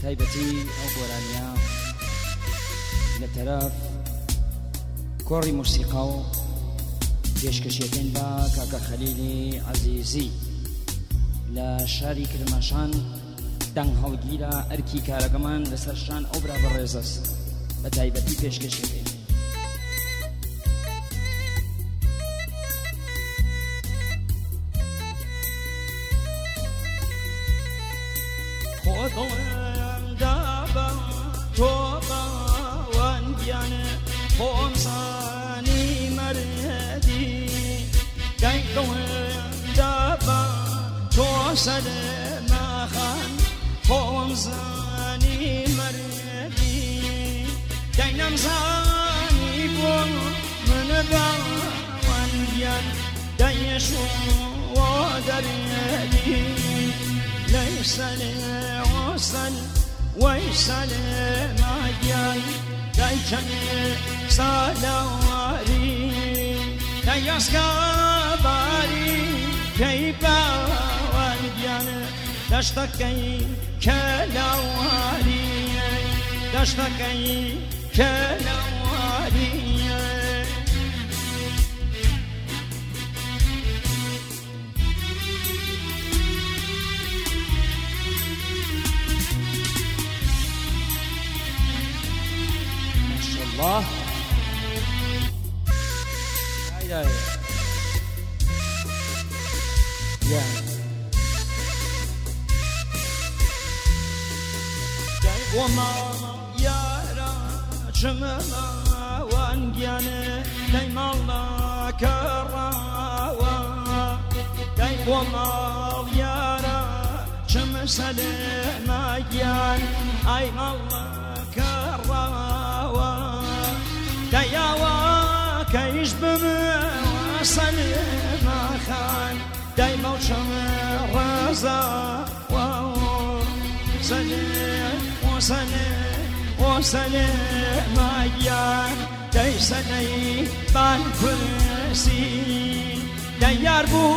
تایبەتی ئەو گۆرانیە لە تەرەف کۆڕی موسیقا و پێشکەشیەکەین بە کاکە خەلیلی عەزیزی لە شاری کرماشان دەنگ هەڵگیرە ئەرکی کارەکەمان لەسەر شان ئەو برا بەڕێزەست بە تایبەتی پێشکەشیەکەین. خۆدڵم دابە تۆ باوەندیانە خۆمزانی مەردی دەیدڵم دابە تۆ سەلمەخان خۆمزانی مەردی دەینەمزانی بۆ من باوەندیان دەیشوە دەردی ليسل وصل ويسل ماجاي دايشني سالواري دايسكاباري كيبا والجان دشتكي كلاواري دشتكي كلاواري الله يا وما يارا شمما وانجانا دايما الله كراوا داي وما يارا شم سلام جان اي الله كراوا دايوا كيش بموصل ما خان دايما وشم رزا وسلم وسلم وسلم مايان دايسني بان كرسي دايار بو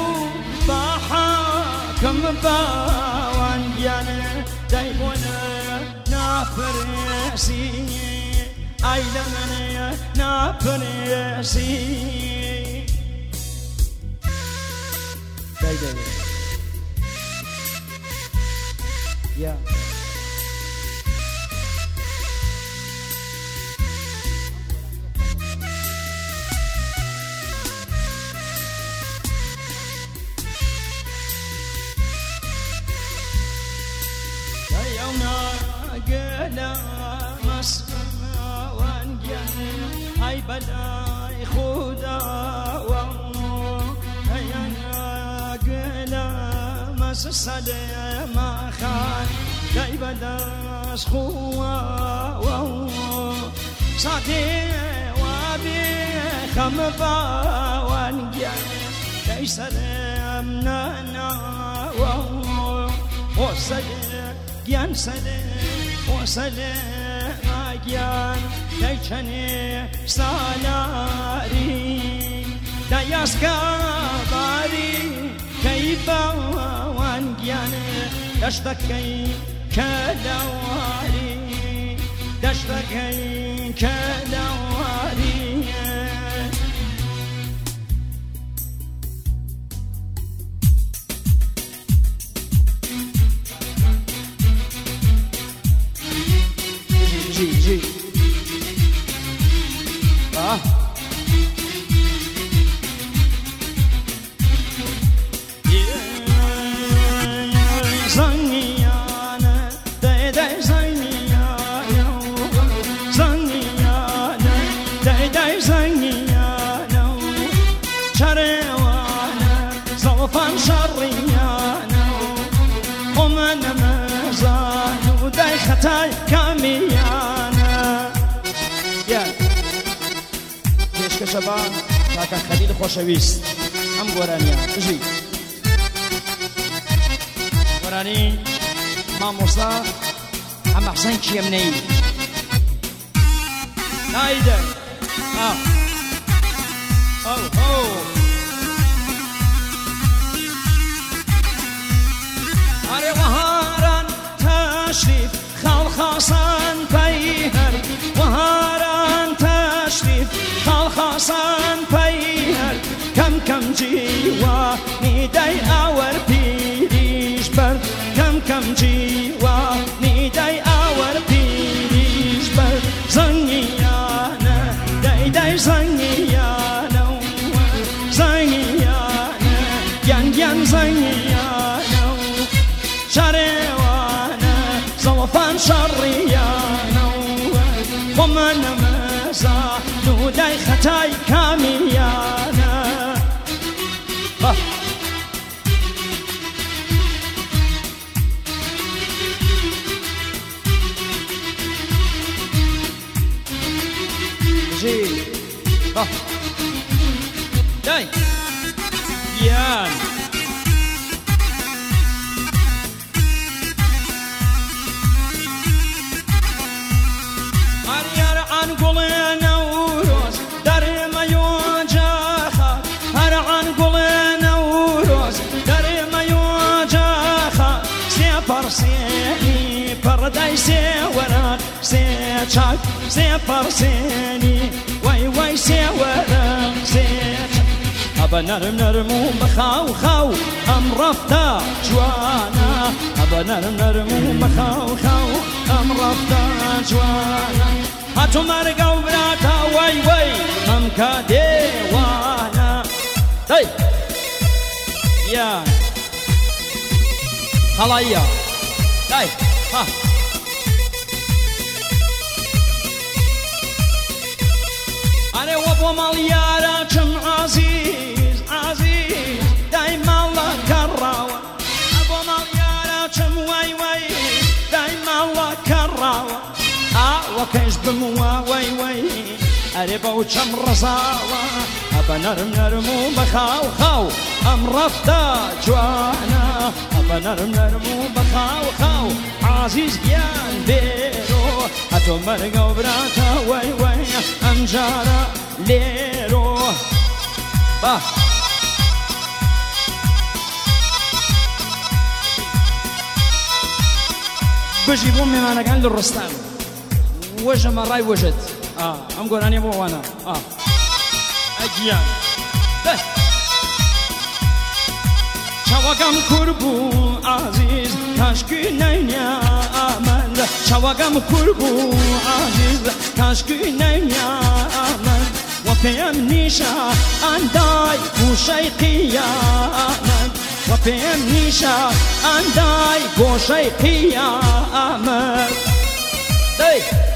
بحاكم باوان جانا دايبونا نافرسي أيلمنا نافرسي داي يا قلا مسمى وانجن هاي بلاي خدا هيا قلا مسسل ما خان هاي بلاش خوا ساكي وابي خمبا وانجن ليس لمنا وسلم جان سلام وسلام جان دايشني سالاري داياسكا باري كيبا وان جان دشتكي كلاواري دشتكي كلاواري جي زنيانا داي داي زنيانا زنيانا داي داي زنيانا شريوانا زوفان شريانا ومن مزانو داي ختاي كاميانا شبان کاکە خەلیل خۆشەویست ئەم گۆرانیە بژی گۆرانی مامۆستا ئەمە حسەن کێمنەی نایدە ئەرێ وەهاران تەشریف خاڵ حسن پیر کم کم جیوانی دای آور پیریش برد کم کم جیوانی دای آور پیریش برد زنگیانه دای دای زنگیانه زنگیانه گن گن زنگیانه شریوانه زلفان شریانه ومن مزا نودای خطای کامیانه داي يان هر عن قلنا وروس در ما يوجخ هر عن قلنا وروس در ما يوجخ سيفر سيني پردای سيورق سيچاك سيفر سيني واي واي سيورق سيچاك ابا نرم نرمو بخاو خاو ام رفتا جوانا ابا نرم نرمو بخاو خاو ام رفتا جوانا هاتو مرقا وبراتا واي واي ممكا ديوانا داي يان هلايا داي ها أنا وابو مليارة كم عزيز عزيز دايما الله كراوة أبو مليارة كم واي واي دايما الله كراوة وكيش بموا واي واي أريبا وكم رزاوة أبا نرم نرمو بخاو خاو أم رفتا جوانا أبا نرم نرمو بخاو خاو عزيز جيان بيرو هاتو مرقا وبراتا واي واي أم جارا ليرو با بجي بومي معنا كان للرستام وجه مراي وجد ام قول اني مو وانا أجيان شواقم كربو عزيز كاشكي نينيا آمن شواقم كربو عزيز كاشكي نينيا آمن وفيم نيشا أنداي وشيقيا آمن وفيم نيشا أنداي وشيقيا آمن